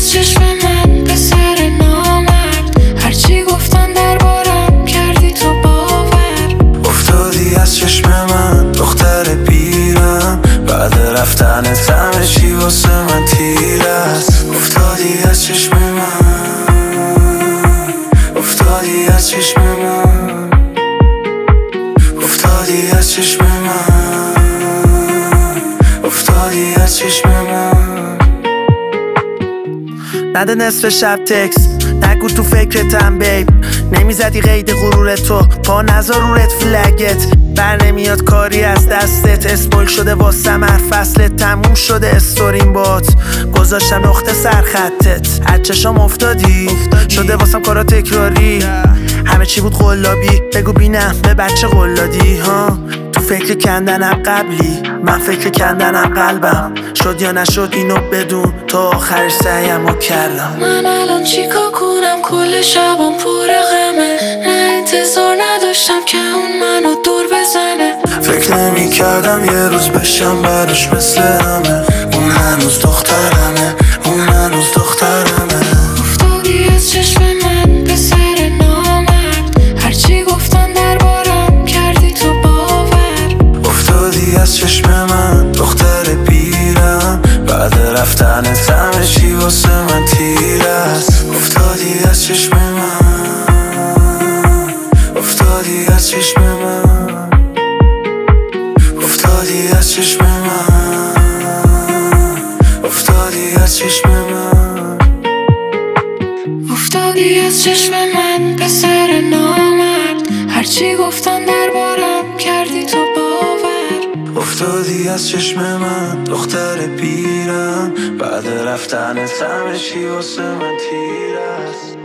از چشم من پسر نامرد، هرچی گفتن دربارم کردی تو باور. افتادی از چشم من دختر پیرم، بعد رفتنت همه چی واسه من تیر است. افتادی از چشم من، افتادی از چشم من، افتادی از چشم من، افتادی از چشم من. نده نصف شب تکس، نگو تو فکرتم بیب، نمیزدی قید غرور تو، پا نذار رو رد فلگت. بر نمیاد کاری از دستت، اسپویل شده واسم هر فصلت، تموم شده استوریم بات، گذاشتم نقطه سرخطت. از چشام افتادی شده واسم کارا تکراری، همه چی بود قلابی، بگو بینم به بچه قلادی ها. تو فکر کندنم قبلی، من فکر کندنم قلبم، شد یا نشد اینو بدون، تا آخرش سعیمو کردم. من الان چیکار کنم؟ کل شبم پر غمه، نه انتظار نداشتم که اون منو دور بزنه. فکر نمی کردم یه روز بشم بعدش مثل همه، اون هنوز دخترمه، اون هنوز دخترمه. افتادی از چشم من پسر نامرد، هرچی گفتن دربارم کردی تو باور. افتادی از چشم من دختر پیرم، بعد رفتنت همه چی واسه من تیر است. افتادی از چشم من، افتادی از چشم من، افتادی از چشم من، افتادی از چشم من. افتادی از چشم من پسر نامرد، هرچی گفتن دربارم کردی تو باور. افتادی از چشم من دختر پیرم، بعد رفتنت همه چی واسه من تیر است.